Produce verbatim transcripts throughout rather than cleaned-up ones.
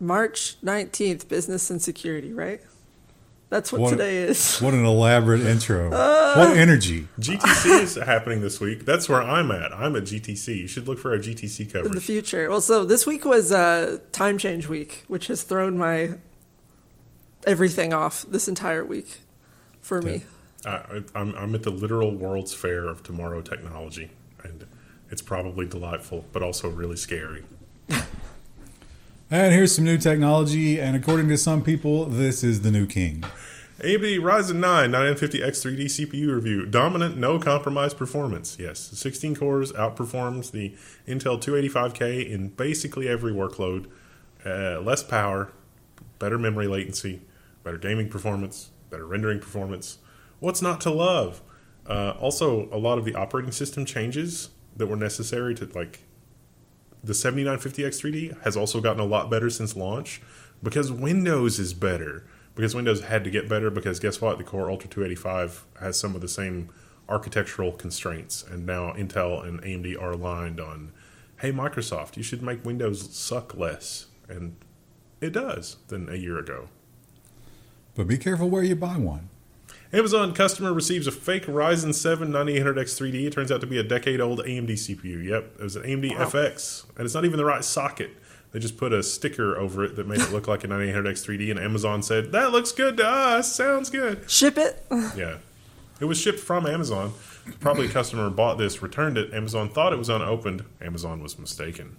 March nineteenth, business and security, right? That's what, what today is. What an elaborate intro. Uh, what energy. G T C is happening this week. That's where I'm at. I'm at G T C. You should look for our G T C coverage. In the future. Well, so this week was uh, time change week, which has thrown my everything off this entire week for me. I, I'm, I'm at the literal World's Fair of Tomorrow Technology, and it's probably delightful, but also really scary. And here's some new technology, and according to some people, this is the new king. A M D Ryzen nine nine fifty X three D C P U review. Dominant, no compromise performance. Yes, sixteen cores outperforms the Intel two eighty-five K in basically every workload. Uh, less power, better memory latency, better gaming performance, better rendering performance. What's not to love? Uh, also, a lot of the operating system changes that were necessary to, like, the seventy-nine fifty X three D has also gotten a lot better since launch because Windows is better. Because Windows had to get better because guess what? The Core Ultra two eighty-five has some of the same architectural constraints. And now Intel and A M D are aligned on, hey, Microsoft, you should make Windows suck less. And it does than a year ago. But be careful where you buy one. Amazon customer receives a fake Ryzen seven ninety-eight hundred X three D. It turns out to be a decade-old A M D C P U. Yep, it was an A M D wow. F X. And it's not even the right socket. They just put a sticker over it that made it look like a ninety-eight hundred X three D, and Amazon said, that looks good to us. Sounds good. Ship it. Yeah. It was shipped from Amazon. Probably a customer bought this, returned it. Amazon thought it was unopened. Amazon was mistaken.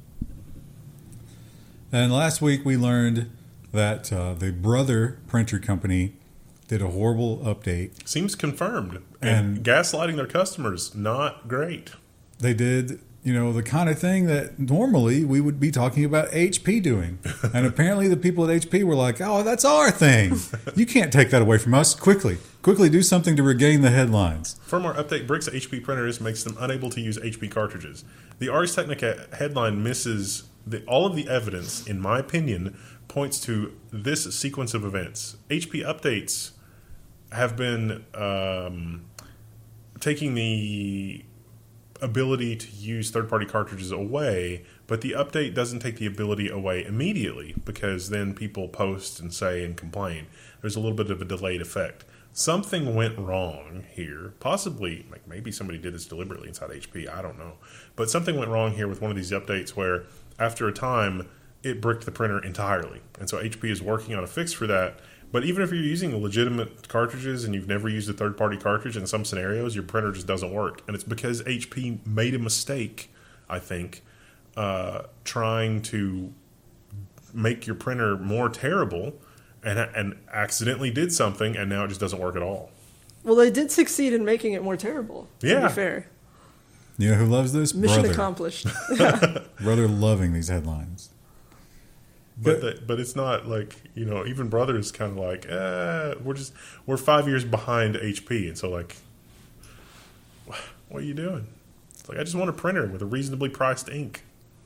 And last week we learned that uh, the Brother printer company did a horrible update. Seems confirmed. And, and gaslighting their customers, not great. They did, you know, the kind of thing that normally we would be talking about H P doing. And apparently the people at H P were like, oh, that's our thing. You can't take that away from us. Quickly. Quickly do something to regain the headlines. Firmware update bricks H P printers, makes them unable to use H P cartridges. The Ars Technica headline misses the, all of the evidence, in my opinion, points to this sequence of events. H P updates have been um, taking the ability to use third-party cartridges away, but the update doesn't take the ability away immediately because then people post and say and complain. There's a little bit of a delayed effect. Something went wrong here. Possibly, like maybe somebody did this deliberately inside H P. I don't know. But something went wrong here with one of these updates where after a time, it bricked the printer entirely. And so H P is working on a fix for that. But even if you're using legitimate cartridges and you've never used a third-party cartridge, in some scenarios, your printer just doesn't work. And it's because H P made a mistake, I think, uh, trying to make your printer more terrible and, and accidentally did something, and now it just doesn't work at all. Well, they did succeed in making it more terrible, yeah. to be fair. You know who loves this? Mission Brother. accomplished. Yeah. Brother loving these headlines. But the, but it's not like, you know, even Brother is kind of like, eh, we're just, we're five years behind H P. And so, like, what are you doing? It's like, I just want a printer with a reasonably priced ink.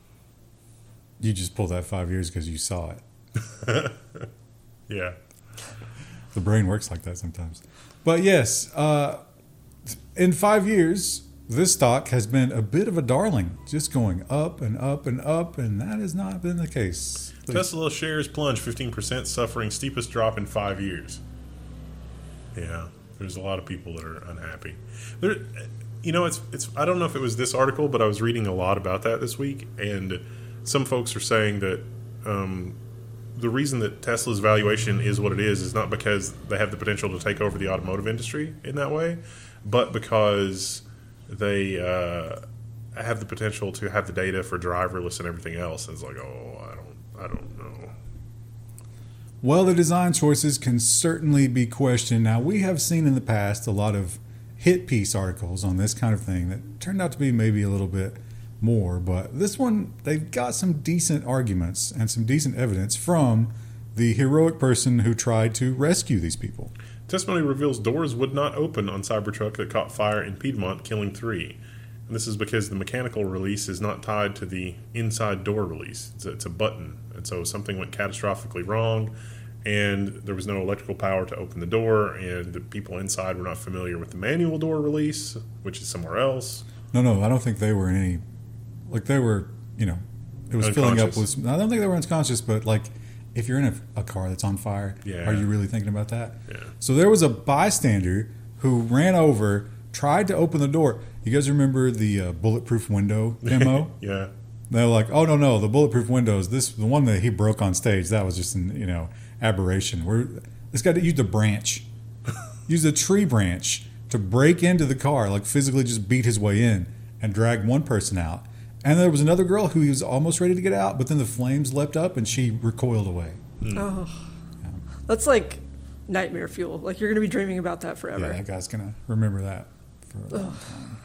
You just pulled that five years because you saw it. Yeah. The brain works like that sometimes. But yes, uh, in five years, this stock has been a bit of a darling, just going up and up and up, and that has not been the case. Tesla shares plunge fifteen percent, suffering steepest drop in five years. Yeah, there's a lot of people that are unhappy. There, you know, it's it's. I don't know if it was this article, but I was reading a lot about that this week, and some folks are saying that um, the reason that Tesla's valuation is what it is is not because they have the potential to take over the automotive industry in that way, but because they uh, have the potential to have the data for driverless and everything else. And it's like, oh, I don't, I don't know. Well, the design choices can certainly be questioned. Now, we have seen in the past a lot of hit piece articles on this kind of thing that turned out to be maybe a little bit more, but this one, they've got some decent arguments and some decent evidence from the heroic person who tried to rescue these people. Testimony reveals doors would not open on Cybertruck that caught fire in Piedmont, killing three. And this is because the mechanical release is not tied to the inside door release. It's a, it's a button. And so something went catastrophically wrong, and there was no electrical power to open the door, and the people inside were not familiar with the manual door release, which is somewhere else. No, no, I don't think they were in any... Like, they were, you know, it was filling up with... I don't think they were unconscious, but, like, if you're in a, a car that's on fire, Yeah. are you really thinking about that? Yeah. So there was a bystander who ran over, tried to open the door. You guys remember the uh, bulletproof window demo? Yeah. They're like, oh no no, the bulletproof windows. This the one that he broke on stage. That was just an you know aberration. We're this guy used a branch, used a tree branch to break into the car, like physically just beat his way in and drag one person out. And there was another girl who he was almost ready to get out, but then the flames leapt up and she recoiled away. Oh, that's like nightmare fuel. Like you're going to be dreaming about that forever. Yeah, that guy's gonna remember that for a long time.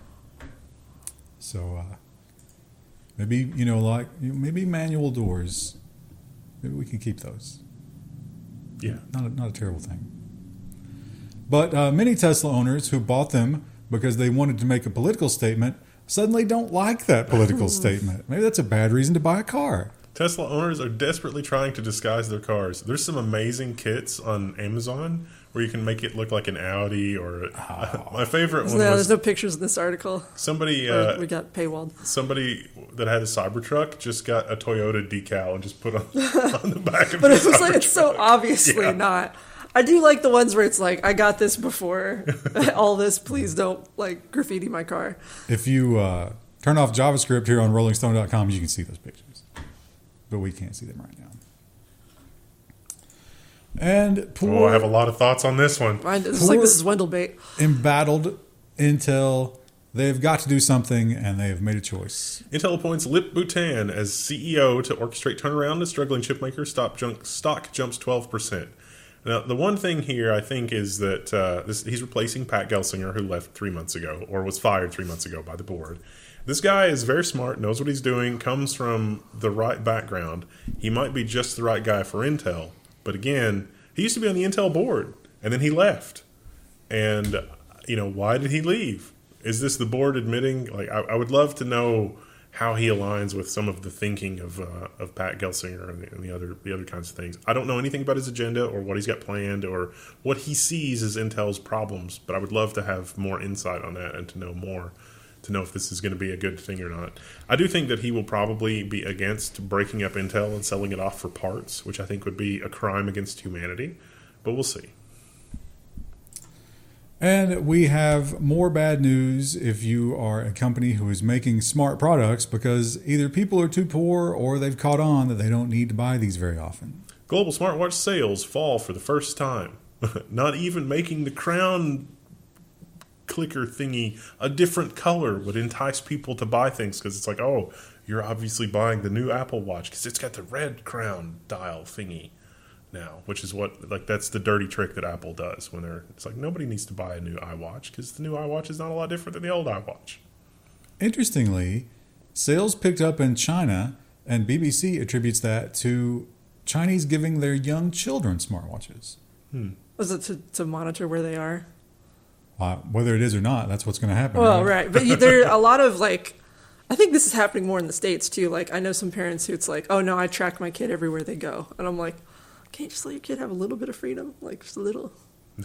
So uh, maybe you know, like you know, maybe manual doors. Maybe we can keep those. Yeah. Not a, not a terrible thing. But uh, many Tesla owners who bought them because they wanted to make a political statement suddenly don't like that political statement. Maybe that's a bad reason to buy a car. Tesla owners are desperately trying to disguise their cars. There's some amazing kits on Amazon where you can make it look like an Audi or Oh. my favorite There's one no, was there's no pictures in this article. somebody Or uh, we got paywalled. somebody that had a Cybertruck just got a Toyota decal and just put on, on the back of But the it was like it's so Cybertruck. obviously Yeah. not. I do like the ones where it's like, I got this before all this. Please don't like graffiti my car. If you uh, turn off JavaScript here on rolling stone dot com, you can see those pictures. But we can't see them right now. And poor, Oh, I have a lot of thoughts on this one. Mine, it's like this is Wendell bait. embattled Intel, they've got to do something, and they have made a choice. Intel appoints Lip Bhutan as C E O to orchestrate turnaround to struggling chipmaker. Stock, junk, stock jumps twelve percent. Now, the one thing here I think is that uh, this, he's replacing Pat Gelsinger, who left three months ago, or was fired three months ago by the board. This guy is very smart, knows what he's doing, comes from the right background. He might be just the right guy for Intel. But again, he used to be on the Intel board, and then he left. And, you know, why did he leave? Is this the board admitting? Like, I, I would love to know how he aligns with some of the thinking of uh, of Pat Gelsinger and the, and the other the other kinds of things. I don't know anything about his agenda or what he's got planned or what he sees as Intel's problems, but I would love to have more insight on that and to know more, to know if this is going to be a good thing or not. I do think that he will probably be against breaking up Intel and selling it off for parts, which I think would be a crime against humanity, but we'll see. And we have more bad news if you are a company who is making smart products, because either people are too poor or they've caught on that they don't need to buy these very often. Global smartwatch sales fall for the first time. Not even making the crown clicker thingy a different color would entice people to buy things, because it's like, oh, you're obviously buying the new Apple Watch because it's got the red crown dial thingy now, which is what, like, that's the dirty trick that Apple does when they're, it's like, nobody needs to buy a new iWatch because the new iWatch is not a lot different than the old iWatch. Interestingly, sales picked up in China, and B B C attributes that to Chinese giving their young children smartwatches. Was it to, to monitor where they are? Uh, whether it is or not, that's what's going to happen. Well, right. But you, there are a lot of like, I think this is happening more in the States too. Like, I know some parents who it's like, oh no, I track my kid everywhere they go. And I'm like, can't you just let your kid have a little bit of freedom? Like, just a little. No.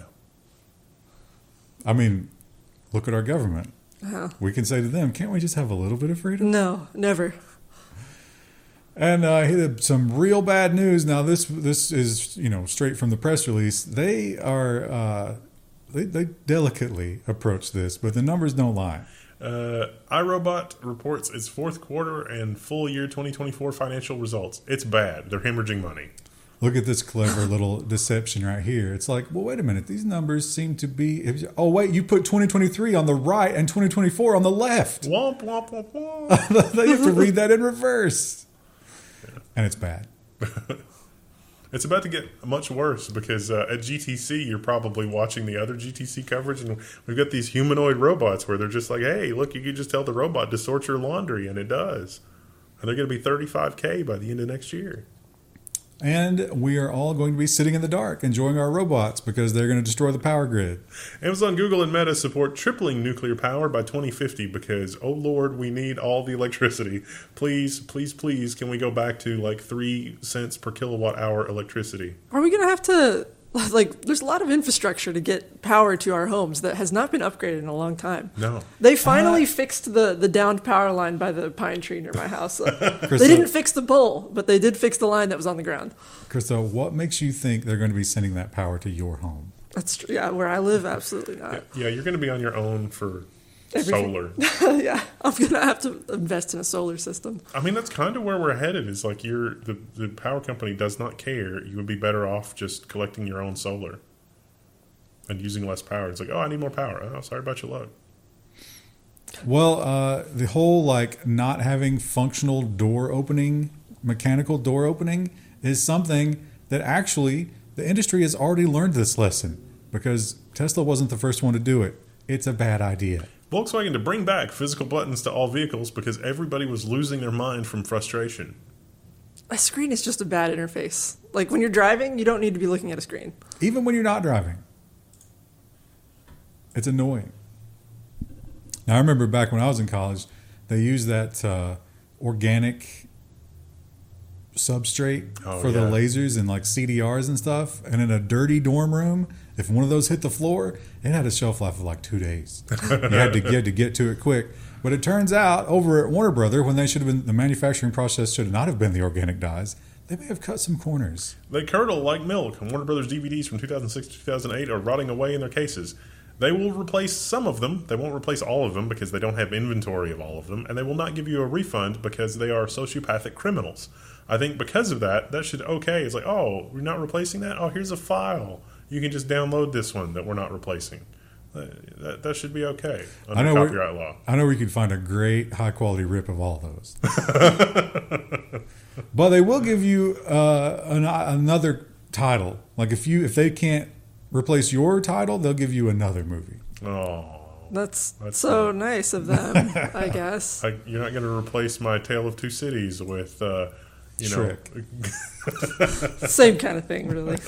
I mean, look at our government. Uh-huh. We can say to them, can't we just have a little bit of freedom? No, never. And uh, here, some real bad news. Now, this this is you know straight from the press release. They are uh, they, they delicately approach this, but the numbers don't lie. Uh, iRobot reports its fourth quarter and full year twenty twenty-four financial results. It's bad. They're hemorrhaging money. Look at this clever little deception right here. It's like, well, wait a minute. These numbers seem to be. Oh, wait, you put twenty twenty-three on the right and twenty twenty-four on the left. Womp, womp, womp, womp. They have to read that in reverse. And it's bad. It's about to get much worse because uh, at G T C, you're probably watching the other G T C coverage, and we've got these humanoid robots where they're just like, hey, look, you can just tell the robot to sort your laundry, and it does. And they're going to be thirty-five K by the end of next year. And we are all going to be sitting in the dark enjoying our robots because they're going to destroy the power grid. Amazon, Google, and Meta support tripling nuclear power by twenty fifty because, oh Lord, we need all the electricity. Please, please, please, can we go back to like three cents per kilowatt hour electricity? Are we going to have to like there's a lot of infrastructure to get power to our homes that has not been upgraded in a long time. No. They finally Uh, fixed the, the downed power line by the pine tree near my house. They didn't fix the pole, but they did fix the line that was on the ground. Krista, what makes you think they're going to be sending that power to your home? That's true. Yeah, where I live, absolutely not. Yeah, you're going to be on your own for Everything. solar. Yeah, I'm gonna have to invest in a solar system. I mean, that's kind of where we're headed. Is like you're the the power company does not care. You would be better off just collecting your own solar and using less power. It's like, oh, I need more power. Oh, sorry about your luck. Well, uh, the whole like not having functional door opening, mechanical door opening, is something that actually the industry has already learned this lesson because Tesla wasn't the first one to do it. It's a bad idea. Volkswagen to bring back physical buttons to all vehicles because everybody was losing their mind from frustration. A screen is just a bad interface. Like when you're driving, you don't need to be looking at a screen. Even when you're not driving. It's annoying. Now, I remember back when I was in college, they used that uh, organic substrate Oh, for the yeah. lasers and like C D Rs and stuff. And in a dirty dorm room, if one of those hit the floor, it had a shelf life of like two days. you, had to, you had to get to it quick. But it turns out over at Warner Brother, when they should have been, the manufacturing process should not have been the organic dyes, they may have cut some corners. They curdle like milk, and Warner Brothers D V Ds from two thousand six to two thousand eight are rotting away in their cases. They will replace some of them. They won't replace all of them because they don't have inventory of all of them, and they will not give you a refund because they are sociopathic criminals. I think because of that, that should okay. It's like, oh, we're not replacing that? Oh, here's a file. You can just download this one that we're not replacing. That, that, that should be okay I under know where- copyright law. I know we could find a great high quality rip of all those. But they will give you uh, an, another title. Like if you if they can't replace your title, they'll give you another movie. Oh, That's, That's so nice. nice of them, I guess. I, you're not going to replace my Tale of Two Cities with, uh, you know, Shrek. Same kind of thing, really.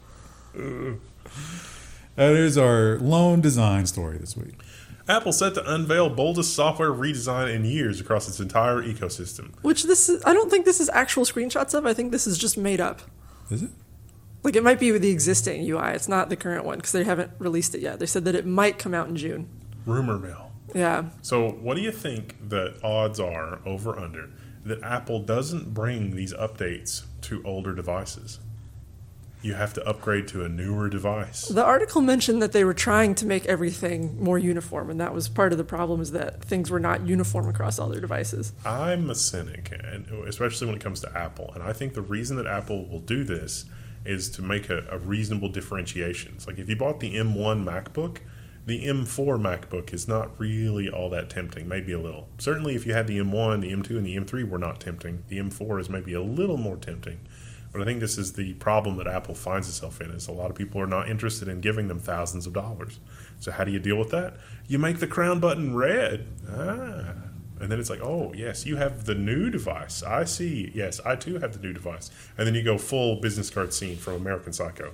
That is our lone design story this week. Apple set to unveil boldest software redesign in years across its entire ecosystem. Which this is, I don't think this is actual screenshots of. I think this is just made up. Is it? Like it might be with the existing U I. It's not the current one because they haven't released it yet. They said that it might come out in June. Rumor mill. Yeah. So, what do you think the odds are, over under, that Apple doesn't bring these updates to older devices? You have to upgrade to a newer device. The article mentioned that they were trying to make everything more uniform, and that was part of the problem is that things were not uniform across all their devices. I'm a cynic, and especially when it comes to Apple. And I think the reason that Apple will do this is to make a, a reasonable differentiation. It's like if you bought the M one MacBook, the M four MacBook is not really all that tempting, maybe a little. Certainly if you had the M one, the M two, and the M three were not tempting. The M four is maybe a little more tempting. But I think this is the problem that Apple finds itself in, is a lot of people are not interested in giving them thousands of dollars. So how do you deal with that? You make the crown button red. Ah. And then it's like, oh, yes, you have the new device. I see. Yes, I too have the new device. And then you go full business card scene from American Psycho.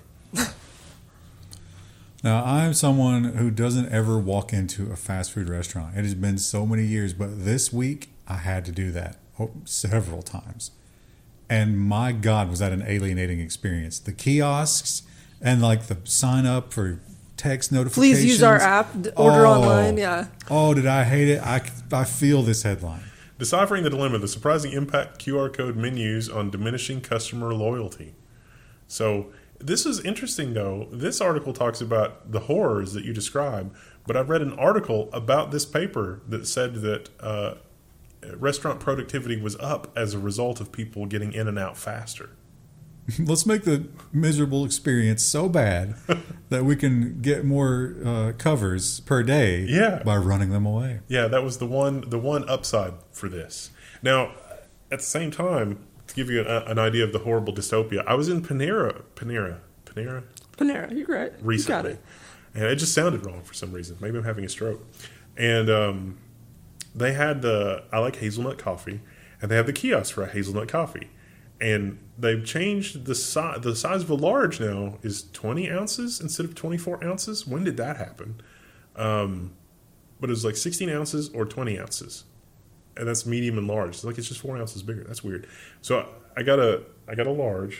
Now, I'm someone who doesn't ever walk into a fast food restaurant. It has been so many years, but this week I had to do that oh, several times. And my God, was that an alienating experience. The kiosks and like the sign up for text notifications. Please use our app, d- order Oh. online, yeah. Oh, did I hate it? I, I feel this headline. Deciphering the dilemma, the surprising impact Q R code menus on diminishing customer loyalty. So this is interesting, though. This article talks about the horrors that you describe, but I read an article about this paper that said that uh, restaurant productivity was up as a result of people getting in and out faster. Let's make the miserable experience so bad that we can get more uh, covers per day Yeah. by running them away. Yeah, that was the one the one upside for this. Now, at the same time, to give you an, an idea of the horrible dystopia, I was in Panera, Panera, Panera Panera, you're right. recently, You got it. and it just sounded wrong for some reason. Maybe I'm having a stroke. And um, they had the I like hazelnut coffee, and they have the kiosk for a hazelnut coffee. And they've changed the size. The size of a large now is twenty ounces instead of twenty-four ounces. When did that happen? Um, but it was like sixteen ounces or twenty ounces, and that's medium and large. It's like it's just four ounces bigger. That's weird. So I got a I got a large,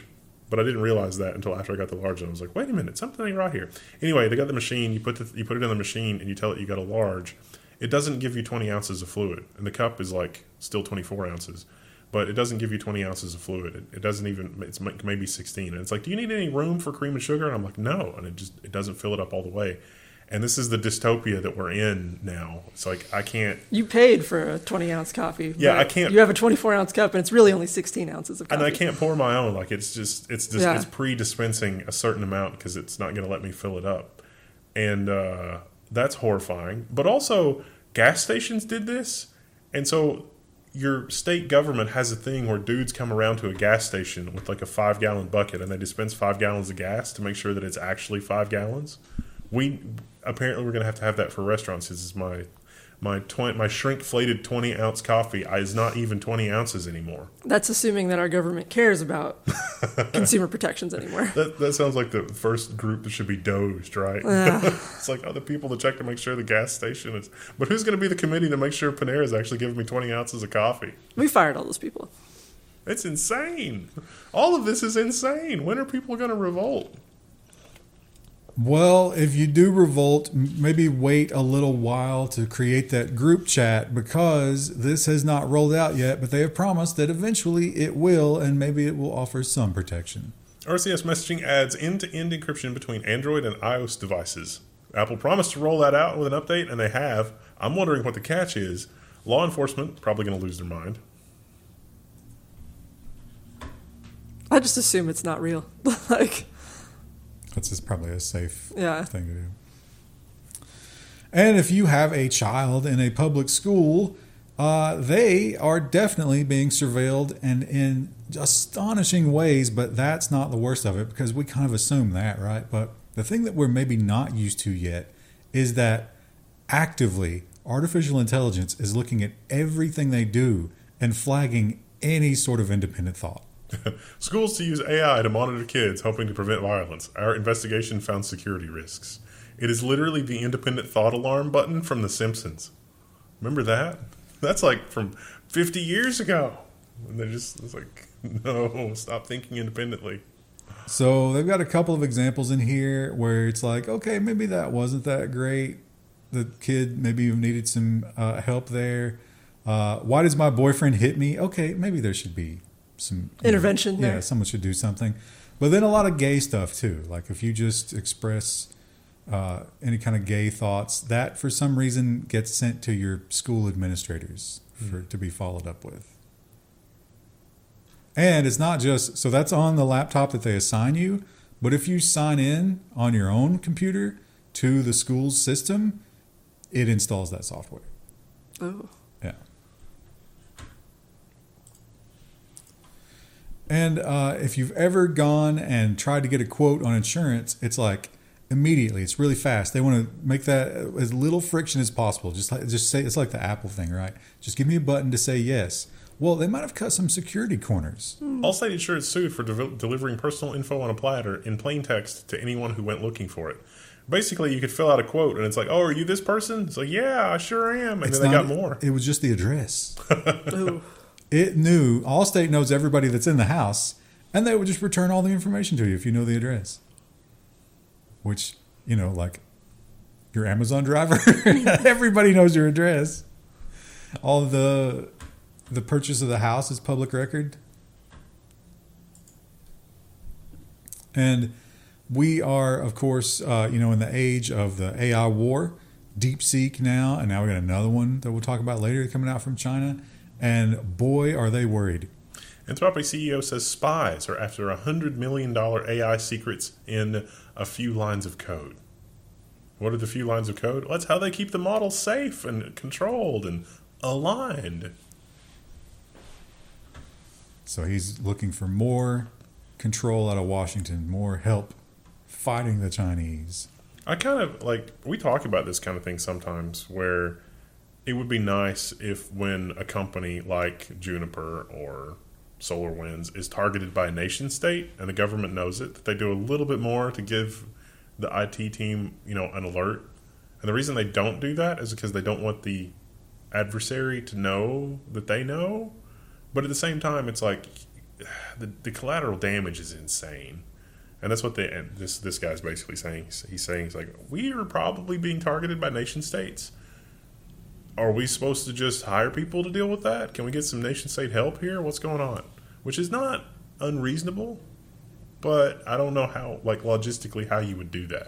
But I didn't realize that until after I got the large. And I was like, wait a minute, something ain't right here. Anyway, they got the machine. You put the, you put it in the machine, and you tell it you got a large. It doesn't give you twenty ounces of fluid, and the cup is like still twenty-four ounces, but it doesn't give you twenty ounces of fluid. It, it doesn't even. It's maybe sixteen, and it's like, do you need any room for cream and sugar? And I'm like, no, and it just it doesn't fill it up all the way. And this is the dystopia that we're in now. It's like I can't. You paid for a twenty ounce coffee. Yeah, I can't. You have a twenty-four ounce cup, and it's really only sixteen ounces of coffee. And I can't pour my own. Like it's just it's just Yeah. it's pre-dispensing a certain amount because it's not going to let me fill it up, and uh, that's horrifying. But also, gas stations did this, and so your state government has a thing where dudes come around to a gas station with like a five gallon bucket, and they dispense five gallons of gas to make sure that it's actually five gallons. We apparently we're going to have to have that for restaurants. This is my my twenty my shrinkflated twenty ounce coffee is not even twenty ounces anymore. That's assuming that our government cares about consumer protections anymore. That that sounds like the first group that should be dozed, right? Yeah. It's like, oh, the people that check to make sure the gas station is. But who's going to be the committee to make sure Panera is actually giving me twenty ounces of coffee? We fired all those people. It's insane. All of this is insane. When are people going to revolt? Well, if you do revolt, m- maybe wait a little while to create that group chat because this has not rolled out yet, but they have promised that eventually it will, and maybe it will offer some protection. R C S messaging adds end-to-end encryption between Android and iOS devices. Apple promised to roll that out with an update, and they have. I'm wondering what the catch is. Law enforcement probably going to lose their mind. I just assume it's not real. Like, That's just probably a safe Yeah. thing to do. And if you have a child in a public school, uh, they are definitely being surveilled and in astonishing ways, but that's not the worst of it because we kind of assume that, right? But the thing that we're maybe not used to yet is that actively artificial intelligence is looking at everything they do and flagging any sort of independent thought. Schools to use A I to monitor kids, hoping to prevent violence. Our investigation found security risks. It is literally the independent thought alarm button from The Simpsons. Remember that? That's like from fifty years ago. And they're just it's like, no, stop thinking independently. So they've got a couple of examples in here where it's like, okay, maybe that wasn't that great. The kid maybe needed some uh, help there. Uh, why does my boyfriend hit me? Okay, maybe there should be some you Intervention know, yeah, there. someone should do something. But then a lot of gay stuff too. Like if you just express uh, any kind of gay thoughts, that for some reason gets sent to your school administrators for to be followed up with. And it's not just so that's on the laptop that they assign you, but if you sign in on your own computer to the school's system, it installs that software. oh. Yeah. And uh, if you've ever gone and tried to get a quote on insurance, it's like immediately, it's really fast. They want to make that as little friction as possible. Just like just say it's like the Apple thing, right? Just give me a button to say yes. Well, they might have cut some security corners. Allstate Insurance sued for de- delivering personal info on a platter in plain text to anyone who went looking for it. Basically, you could fill out a quote, and it's like, "Oh, are you this person?" It's like, "Yeah, I sure am." And It's then they not- got more. It was just the address. Oh. It knew, Allstate knows everybody that's in the house, and they would just return all the information to you if you know the address. Which, you know, like your Amazon driver, everybody knows your address. All the the purchase of the house is public record. And we are, of course, uh, you know, in the age of the A I war, DeepSeek now, and now we got another one that we'll talk about later coming out from China. And boy, are they worried. Anthropic C E O says spies are after one hundred million dollars A I secrets in a few lines of code. What are the few lines of code? Well, that's how they keep the model safe and controlled and aligned. So he's looking for more control out of Washington, more help fighting the Chinese. I kind of like, we talk about this kind of thing sometimes where it would be nice if when a company like Juniper or SolarWinds is targeted by a nation state and the government knows it, that they do a little bit more to give the I T team, you know, an alert. And the reason they don't do that is because they don't want the adversary to know that they know. But at the same time, it's like the, the collateral damage is insane. And that's what they, and this this guy's basically saying. He's saying, he's like, we are probably being targeted by nation states. Are we supposed to just hire people to deal with that? Can we get some nation state help here? What's going on? Which is not unreasonable, but I don't know how, like logistically, how you would do that.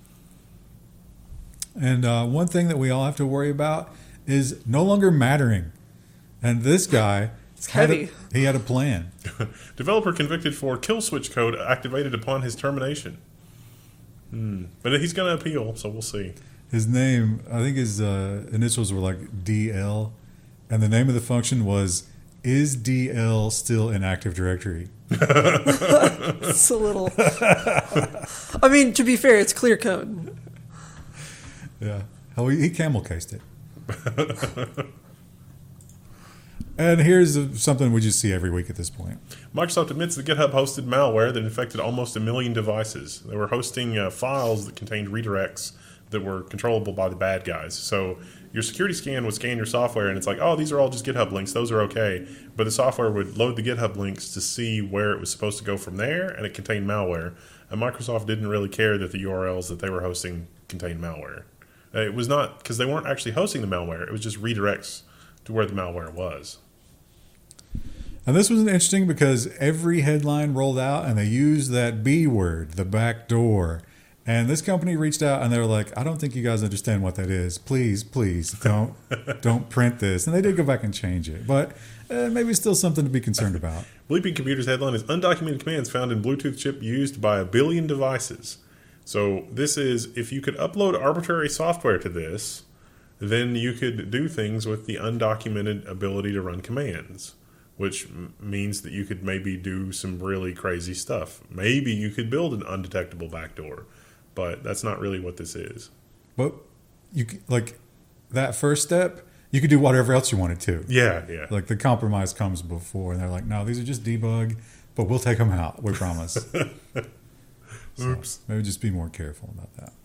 And uh, one thing that we all have to worry about is no longer mattering. And this guy, It's had heavy. A, he had a plan. Developer convicted for kill switch code activated upon his termination. Hmm. But he's going to appeal, so we'll see. His name, I think his uh, initials were like D L, and the name of the function was, is D L still in Active Directory? It's a little. I mean, to be fair, it's clear code. Yeah. Oh, he, he camel cased it. And here's a, something we just see every week at this point. Microsoft admits that GitHub hosted malware that infected almost a million devices. They were hosting uh, files that contained redirects that were controllable by the bad guys. So your security scan would scan your software, and it's like, oh, these are all just GitHub links. Those are okay. But the software would load the GitHub links to see where it was supposed to go from there, and it contained malware. And Microsoft didn't really care that the U R Ls that they were hosting contained malware. Uh, It was not, because they weren't actually hosting the malware. It was just redirects to where the malware was. And this was interesting because every headline rolled out and they used that B word, the back door. And this company reached out and they were like, I don't think you guys understand what that is. Please, please don't don't print this. And they did go back and change it. But uh, maybe still something to be concerned about. Bleeping Computer's headline is undocumented commands found in Bluetooth chip used by a billion devices. So this is, if you could upload arbitrary software to this, then you could do things with the undocumented ability to run commands, which m- means that you could maybe do some really crazy stuff. Maybe you could build an undetectable backdoor, but that's not really what this is. But you c- like that first step, you could do whatever else you wanted to. Yeah, yeah. Like the compromise comes before, and they're like, no, these are just debug, but we'll take them out. We promise. So Oops. maybe just be more careful about that.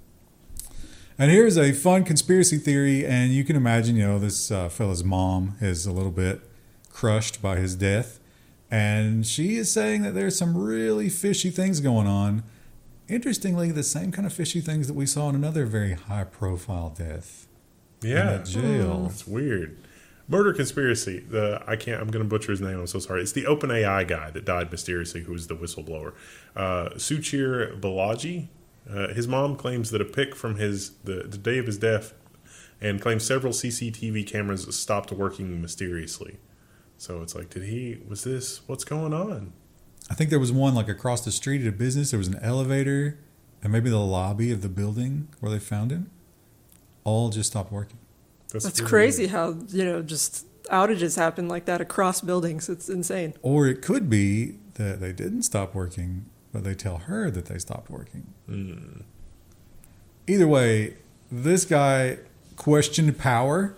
And here's a fun conspiracy theory, and you can imagine, you know, this uh, fella's mom is a little bit crushed by his death, and she is saying that there's some really fishy things going on. Interestingly, the same kind of fishy things that we saw in another very high-profile death. Yeah. In a jail. It's weird. Murder conspiracy. The I can't. I'm going to butcher his name. I'm so sorry. It's the OpenAI guy that died mysteriously, who was the whistleblower. Uh, Suchir Balaji. Uh, his mom claims that a pic from his the, the day of his death, and claims several C C T V cameras stopped working mysteriously. So it's like, did he? Was this? What's going on? I think there was one like across the street at a business. There was an elevator, and maybe the lobby of the building where they found him. All just stopped working. That's really crazy weird. how, you know, just outages happen like that across buildings. It's insane. Or it could be that they didn't stop working, but they tell her that they stopped working. Mm. Either way, this guy questioned power,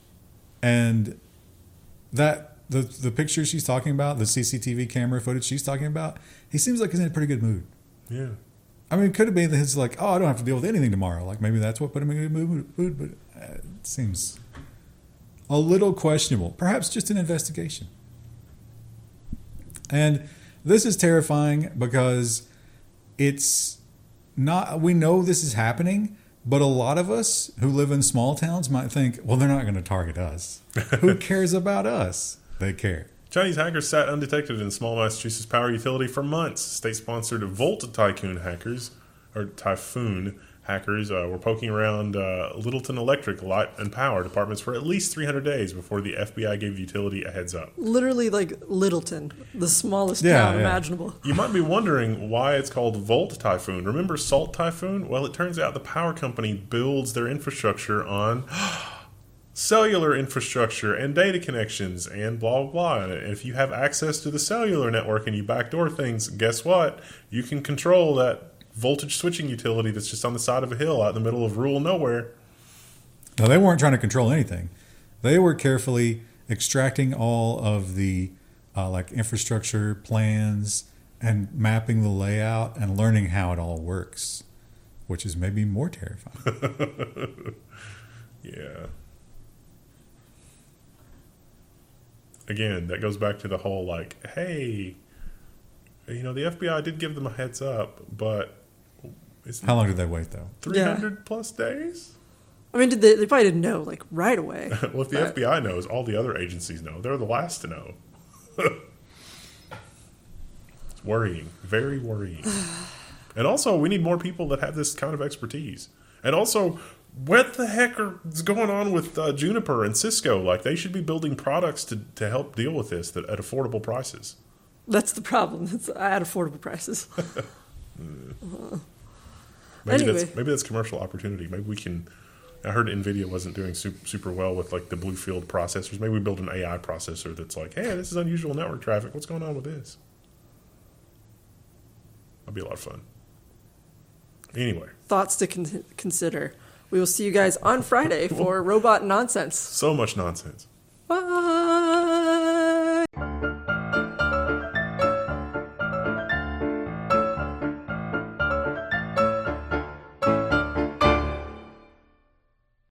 and that the the picture she's talking about, the C C T V camera footage she's talking about, he seems like he's in a pretty good mood. Yeah. I mean, it could have been that he's like, oh, I don't have to deal with anything tomorrow. Like maybe that's what put him in a good mood, but uh, it seems a little questionable. Perhaps just an investigation. And this is terrifying because it's not, we know this is happening, but a lot of us who live in small towns might think, well, they're not going to target us. Who cares about us? They care. Chinese hackers sat undetected in small Massachusetts power utility for months. State-sponsored Volt Tycoon hackers, or Typhoon hackers, uh, were poking around uh, Littleton Electric light and power departments for at least three hundred days before the F B I gave the utility a heads up. Literally like Littleton, the smallest Yeah, town yeah. imaginable. You might be wondering why it's called Volt Typhoon. Remember Salt Typhoon? Well, it turns out the power company builds their infrastructure on cellular infrastructure and data connections and blah, blah, blah. And if you have access to the cellular network and you backdoor things, guess what? You can control that voltage switching utility that's just on the side of a hill out in the middle of rural nowhere. Now, they weren't trying to control anything. They were carefully extracting all of the uh, like infrastructure plans and mapping the layout and learning how it all works, which is maybe more terrifying. Yeah. again, that goes back to the whole like, hey, you know, the F B I did give them a heads up, but it's How long did they wait, though? three hundred plus days? I mean, did they, they probably didn't know, like, right away. Well, if the but- F B I knows, all the other agencies know. They're the last to know. It's worrying. Very worrying. And also, we need more people that have this kind of expertise. And also, what the heck are, is going on with uh, Juniper and Cisco? Like, they should be building products to, to help deal with this that, at affordable prices. That's the problem. It's at affordable prices. Maybe Anyway. that's maybe that's commercial opportunity. Maybe we can. I heard Nvidia wasn't doing super, super well with like the Bluefield processors. Maybe we build an A I processor that's like, hey, this is unusual network traffic. What's going on with this? That'd be a lot of fun. Anyway, Thoughts to con- consider. We will see you guys on Friday for Robot Nonsense. so much nonsense. Bye.